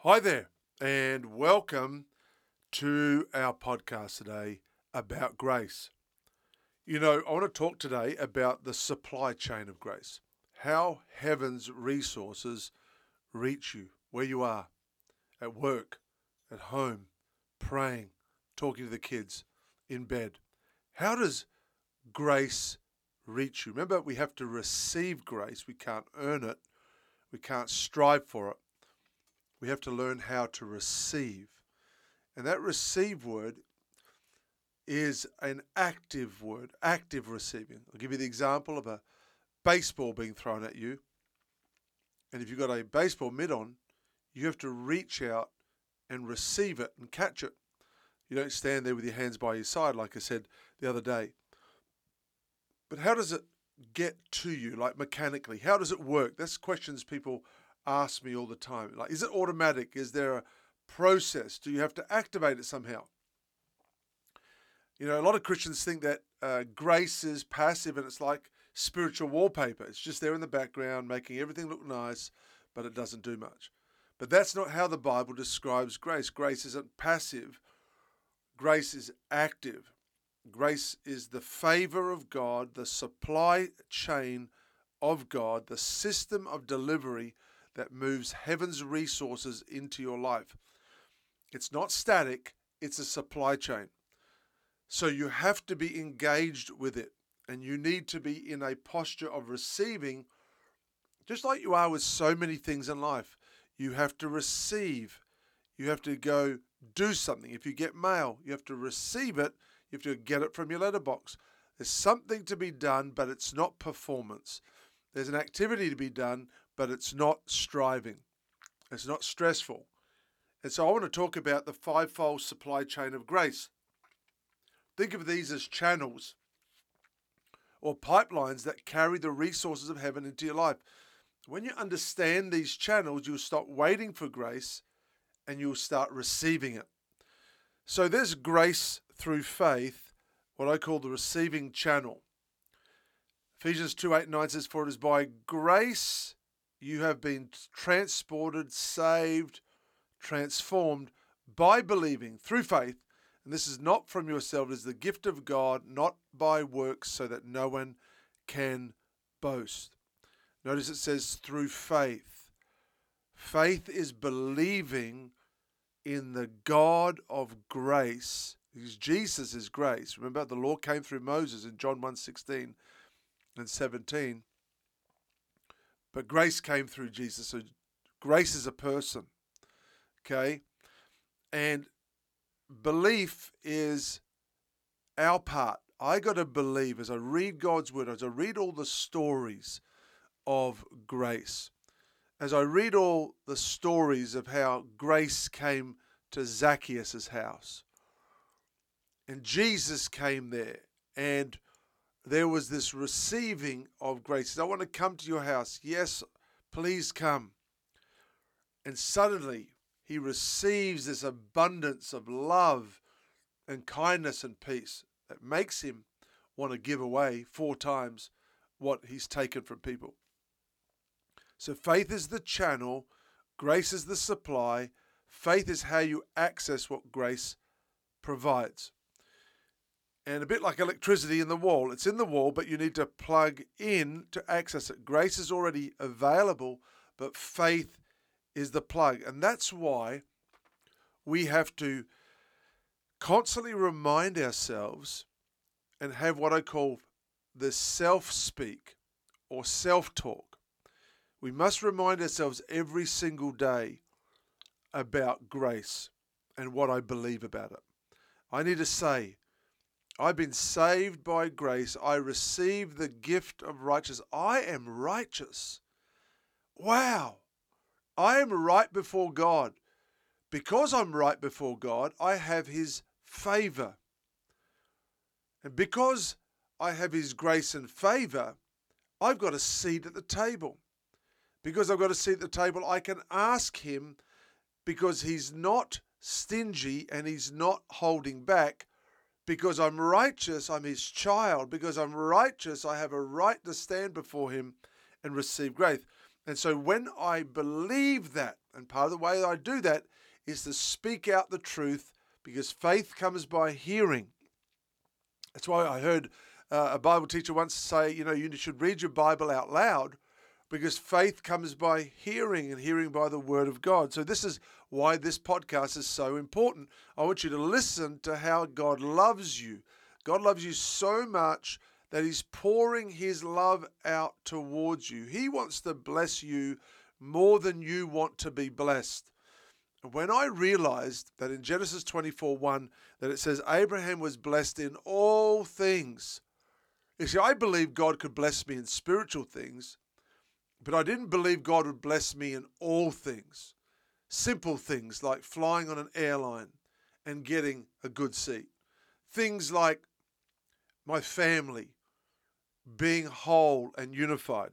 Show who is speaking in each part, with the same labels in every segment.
Speaker 1: Hi there, and welcome to our podcast today about grace. I want to talk today about the supply chain of grace, how heaven's resources reach you where you are, at work, at home, praying, talking to the kids, in bed. How does grace reach you? Remember, we have to receive grace. We can't earn it, we can't strive for it. We have to learn how to receive. And that receive word is an active word, active receiving. I'll give you the example of a baseball being thrown at you. And if you've got a baseball mitt on, you have to reach out and receive it and catch it. You don't stand there with your hands by your side, like I said the other day. But how does it get to you, like mechanically? How does it work? That's questions people ask me all the time. Like, is it automatic? Is there a process? Do you have to activate it somehow? A lot of Christians think that grace is passive and it's like spiritual wallpaper. It's just there in the background, making everything look nice, but it doesn't do much. But that's not how the Bible describes grace. Grace isn't passive. Grace is active. Grace is the favor of God, the supply chain of God, the system of delivery that moves heaven's resources into your life. It's not static, it's a supply chain. So you have to be engaged with it, and you need to be in a posture of receiving, just like you are with so many things in life. You have to receive. You have to go do something. If you get mail, you have to receive it. You have to get it from your letterbox. There's something to be done, but it's not performance. There's an activity to be done, but it's not striving. It's not stressful. And so I want to talk about the fivefold supply chain of grace. Think of these as channels or pipelines that carry the resources of heaven into your life. When you understand these channels, you'll stop waiting for grace and you'll start receiving it. So there's grace through faith, what I call the receiving channel. Ephesians 2:8-9 says, "For it is by grace you have been transported, saved, transformed by believing through faith. And this is not from yourself, it is the gift of God, not by works, so that no one can boast." Notice it says through faith. Faith is believing in the God of grace, because Jesus is grace. Remember, the law came through Moses in John 1:16 and 17. But grace came through Jesus. So grace is a person. Okay? And belief is our part. I got to believe as I read God's word, as I read all the stories of grace, as I read all the stories of how grace came to Zacchaeus' house, and Jesus came there, and there was this receiving of grace. He said, "I want to come to your house." "Yes, please come." And suddenly he receives this abundance of love and kindness and peace that makes him want to give away 4 times what he's taken from people. So faith is the channel, grace is the supply, faith is how you access what grace provides. And a bit like electricity in the wall, it's in the wall, but you need to plug in to access it. Grace is already available, but faith is the plug. And that's why we have to constantly remind ourselves and have what I call the self-speak or self-talk. We must remind ourselves every single day about grace and what I believe about it. I need to say, I've been saved by grace. I receive the gift of righteousness. I am righteous. Wow. I am right before God. Because I'm right before God, I have His favor. And because I have His grace and favor, I've got a seat at the table. Because I've got a seat at the table, I can ask Him, because He's not stingy and He's not holding back. Because I'm righteous, I'm His child. Because I'm righteous, I have a right to stand before Him and receive grace. And so when I believe that, And part of the way I do that is to speak out the truth, because faith comes by hearing. That's why I heard a Bible teacher once say, you should read your Bible out loud, because faith comes by hearing, and hearing by the word of God. So this is why this podcast is so important. I want you to listen to how God loves you. God loves you so much that he's pouring his love out towards you. He wants to bless you more than you want to be blessed. When I realized that in Genesis 24:1 that it says Abraham was blessed in all things. You see, I believed God could bless me in spiritual things, but I didn't believe God would bless me in all things. Simple things like flying on an airline and getting a good seat. Things like my family being whole and unified.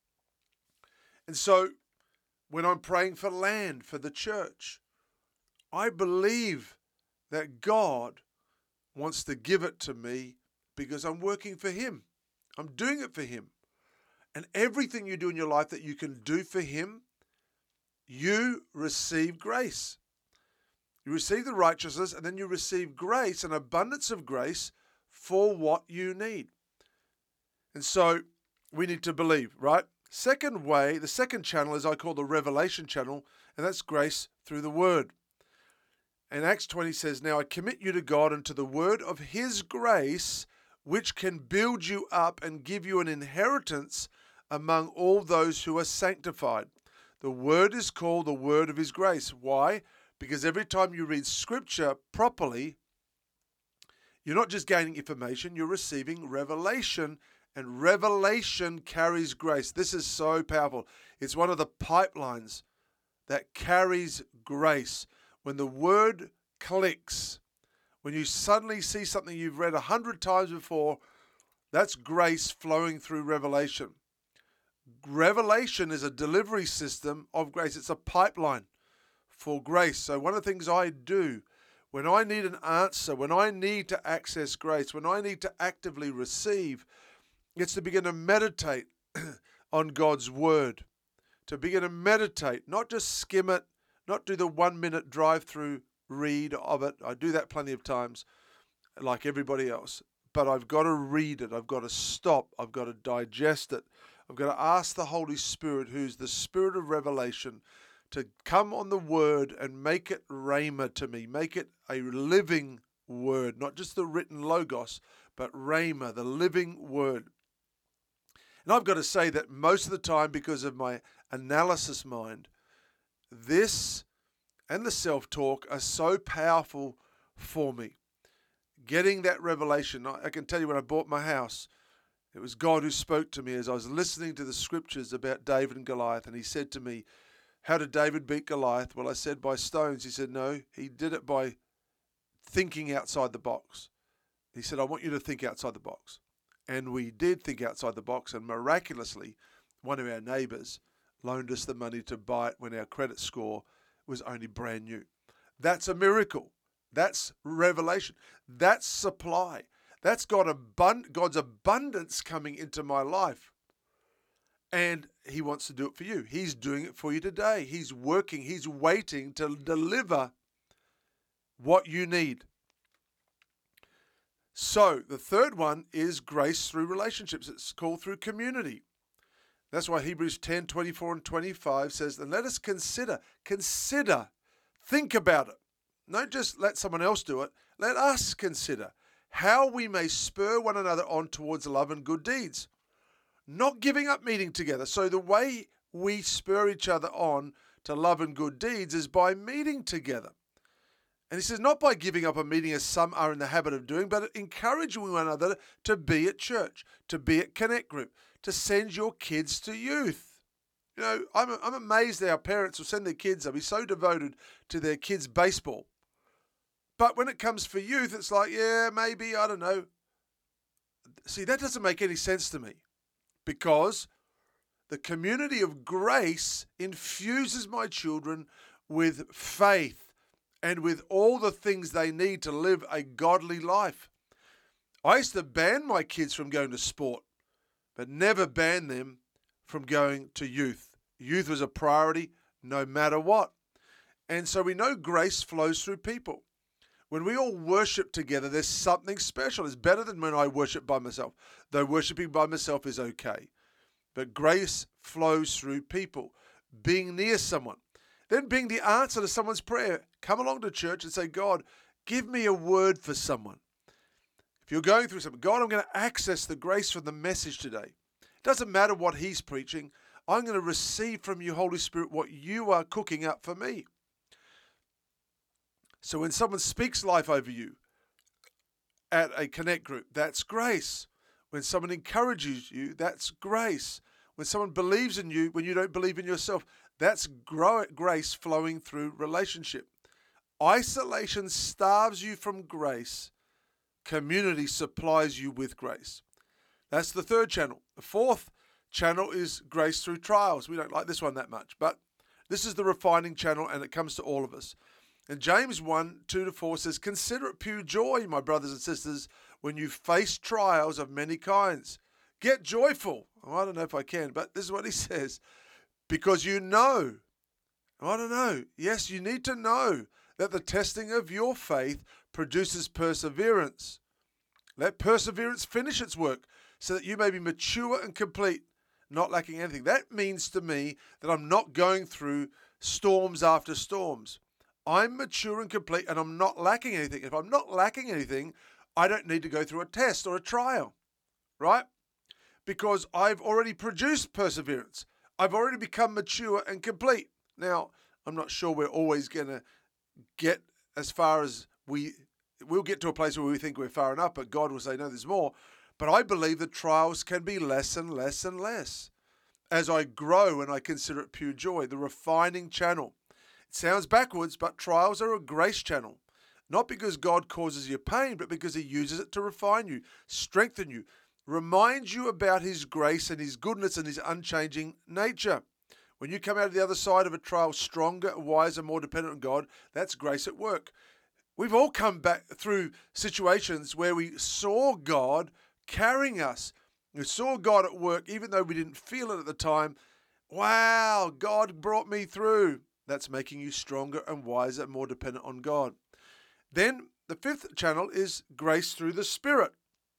Speaker 1: And so when I'm praying for land for the church, I believe that God wants to give it to me because I'm working for him. I'm doing it for him. And everything you do in your life that you can do for him, you receive grace. You receive the righteousness, and then you receive grace, an abundance of grace for what you need. And so we need to believe, right? Second way, the second channel is I call the revelation channel, and that's grace through the word. And Acts 20 says, "Now I commit you to God and to the word of his grace, which can build you up and give you an inheritance among all those who are sanctified." The word is called the word of his grace. Why? Because every time you read scripture properly, you're not just gaining information, you're receiving revelation, and revelation carries grace. This is so powerful. It's one of the pipelines that carries grace. When the word clicks, when you suddenly see something you've read 100 times before, that's grace flowing through revelation. Revelation is a delivery system of grace. It's a pipeline for grace. So one of the things I do when I need an answer, when I need to access grace, when I need to actively receive, it's to begin to meditate on God's word. To begin to meditate, not just skim it, not do the 1-minute drive-through read of it. I do that plenty of times, like everybody else. But I've got to read it. I've got to stop. I've got to digest it. I've got to ask the Holy Spirit, who's the Spirit of revelation, to come on the word and make it rhema to me. Make it a living word, not just the written logos, but rhema, the living word. And I've got to say that most of the time, because of my analysis mind, this and the self-talk are so powerful for me. Getting that revelation. I can tell you when I bought my house, it was God who spoke to me as I was listening to the scriptures about David and Goliath. And he said to me, "How did David beat Goliath?" Well, I said, "By stones." He said, "No, he did it by thinking outside the box." He said, "I want you to think outside the box." And we did think outside the box. And miraculously, one of our neighbors loaned us the money to buy it when our credit score was only brand new. That's a miracle. That's revelation. That's supply. That's God's abundance coming into my life. And he wants to do it for you. He's doing it for you today. He's working. He's waiting to deliver what you need. So the third one is grace through relationships. It's called through community. That's why Hebrews 10, 24 and 25 says, "And let us consider, think about it. Don't just let someone else do it. Let us consider how we may spur one another on towards love and good deeds." Not giving up meeting together. So the way we spur each other on to love and good deeds is by meeting together. And he says, not by giving up a meeting as some are in the habit of doing, but encouraging one another to be at church, to be at Connect Group, to send your kids to youth. You know, I'm amazed that our parents will send their kids, they'll be so devoted to their kids' baseball. But when it comes for youth, it's like, yeah, maybe, I don't know. See, that doesn't make any sense to me, because the community of grace infuses my children with faith and with all the things they need to live a godly life. I used to ban my kids from going to sport, but never ban them from going to youth. Youth was a priority, no matter what. And so we know grace flows through people. When we all worship together, there's something special. It's better than when I worship by myself, though worshiping by myself is okay. But grace flows through people, being near someone. Then being the answer to someone's prayer. Come along to church and say, God, give me a word for someone. If you're going through something, God, I'm going to access the grace from the message today. It doesn't matter what he's preaching. I'm going to receive from you, Holy Spirit, what you are cooking up for me. So when someone speaks life over you at a connect group, that's grace. When someone encourages you, that's grace. When someone believes in you when you don't believe in yourself, that's grace flowing through relationship. Isolation starves you from grace. Community supplies you with grace. That's the third channel. The fourth channel is grace through trials. We don't like this one that much, but this is the refining channel, and it comes to all of us. And James 1:2-4 says, consider it pure joy, my brothers and sisters, when you face trials of many kinds. Get joyful. Oh, I don't know if I can, but this is what he says. Because you know, I don't know. Yes, you need to know that the testing of your faith produces perseverance. Let perseverance finish its work so that you may be mature and complete, not lacking anything. That means to me that I'm not going through storms after storms. I'm mature and complete and I'm not lacking anything. If I'm not lacking anything, I don't need to go through a test or a trial, right? Because I've already produced perseverance. I've already become mature and complete. Now, I'm not sure we're always going to get as far as we'll get to a place where we think we're far enough, but God will say, no, there's more. But I believe that trials can be less and less and less as I grow and I consider it pure joy, the refining channel. It sounds backwards, but trials are a grace channel. Not because God causes you pain, but because he uses it to refine you, strengthen you, remind you about his grace and his goodness and his unchanging nature. When you come out of the other side of a trial stronger, wiser, more dependent on God, that's grace at work. We've all come back through situations where we saw God carrying us. We saw God at work, even though we didn't feel it at the time. Wow, God brought me through. That's making you stronger and wiser and more dependent on God. Then the fifth channel is grace through the Spirit.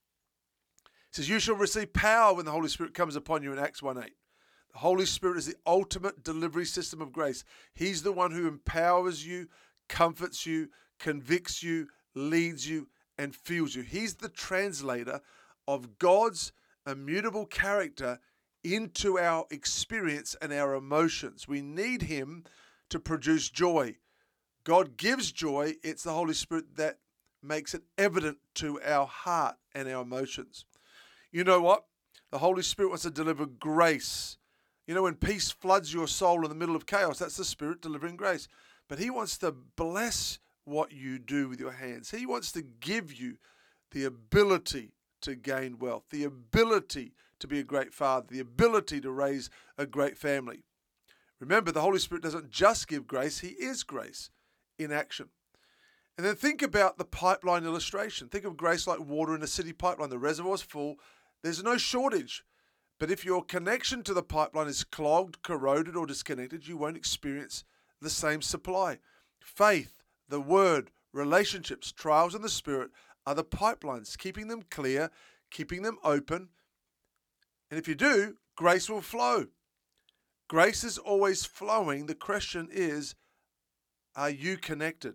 Speaker 1: It says, you shall receive power when the Holy Spirit comes upon you in Acts 1:8. The Holy Spirit is the ultimate delivery system of grace. He's the one who empowers you, comforts you, convicts you, leads you, and fills you. He's the translator of God's immutable character into our experience and our emotions. We need him to produce joy. God gives joy. It's the Holy Spirit that makes it evident to our heart and our emotions. You know what? The Holy Spirit wants to deliver grace. You know, when peace floods your soul in the middle of chaos, that's the Spirit delivering grace. But he wants to bless what you do with your hands. He wants to give you the ability to gain wealth, the ability to be a great father, the ability to raise a great family. Remember, the Holy Spirit doesn't just give grace, he is grace in action. And then think about the pipeline illustration. Think of grace like water in a city pipeline. The reservoir's full, there's no shortage. But if your connection to the pipeline is clogged, corroded, or disconnected, you won't experience the same supply. Faith, the Word, relationships, trials in the Spirit are the pipelines, keeping them clear, keeping them open. And if you do, grace will flow. Grace is always flowing. The question is, are you connected?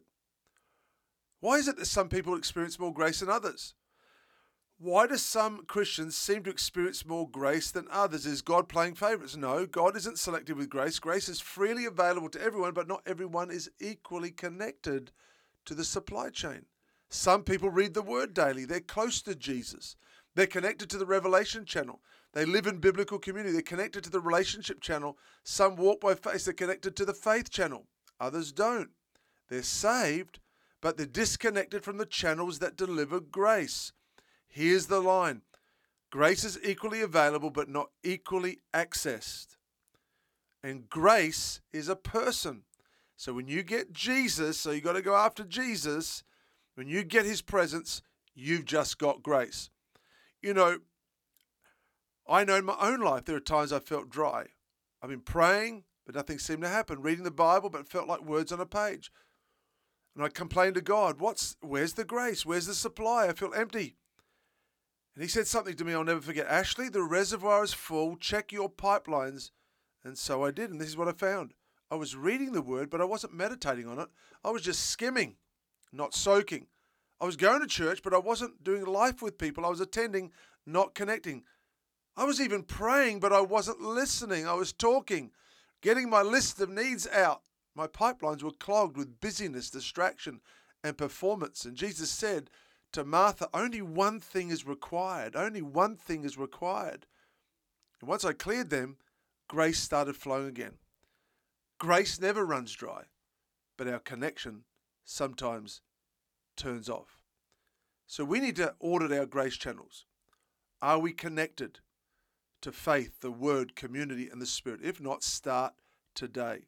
Speaker 1: Why is it that some people experience more grace than others? Why do some Christians seem to experience more grace than others? Is God playing favorites? No, God isn't selective with grace. Grace is freely available to everyone, but not everyone is equally connected to the supply chain. Some people read the Word daily. They're close to Jesus. They're connected to the Revelation channel. They live in biblical community. They're connected to the relationship channel. Some walk by faith. They're connected to the faith channel. Others don't. They're saved, but they're disconnected from the channels that deliver grace. Here's the line. Grace is equally available, but not equally accessed. And grace is a person. So when you get Jesus, so you got to go after Jesus, when you get his presence, you've just got grace. You know in my own life, there are times I felt dry. I've been praying, but nothing seemed to happen. Reading the Bible, but it felt like words on a page. And I complained to God, where's the grace? Where's the supply? I feel empty. And he said something to me I'll never forget. Ashley, the reservoir is full. Check your pipelines. And so I did, and this is what I found. I was reading the word, but I wasn't meditating on it. I was just skimming, not soaking. I was going to church, but I wasn't doing life with people. I was attending, not connecting. I was even praying, but I wasn't listening. I was talking, getting my list of needs out. My pipelines were clogged with busyness, distraction, and performance. And Jesus said to Martha, only one thing is required. Only one thing is required. And once I cleared them, grace started flowing again. Grace never runs dry, but our connection sometimes turns off. So we need to audit our grace channels. Are we connected to faith, the word, community, and the Spirit? If not, start today.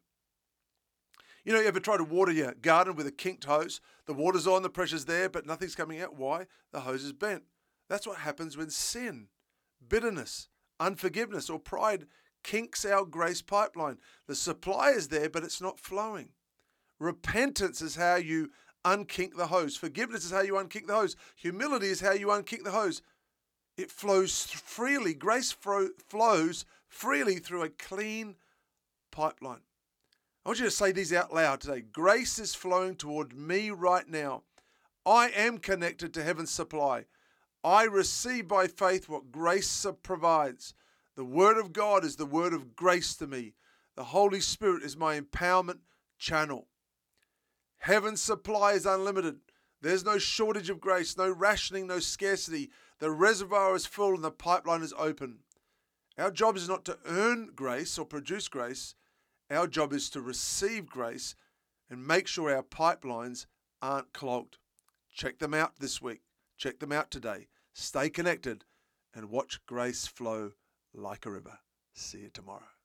Speaker 1: You know, you ever try to water your garden with a kinked hose? The water's on, the pressure's there, but nothing's coming out. Why? The hose is bent. That's what happens when sin, bitterness, unforgiveness, or pride kinks our grace pipeline. The supply is there, but it's not flowing. Repentance is how you unkink the hose. Forgiveness is how you unkink the hose. Humility is how you unkink the hose. It flows freely. Grace flows freely through a clean pipeline. I want you to say these out loud today. Grace is flowing toward me right now. I am connected to heaven's supply. I receive by faith what grace provides. The Word of God is the word of grace to me. The Holy Spirit is my empowerment channel. Heaven's supply is unlimited. There's no shortage of grace, no rationing, no scarcity. The reservoir is full and the pipeline is open. Our job is not to earn grace or produce grace. Our job is to receive grace and make sure our pipelines aren't clogged. Check them out this week. Check them out today. Stay connected and watch grace flow like a river. See you tomorrow.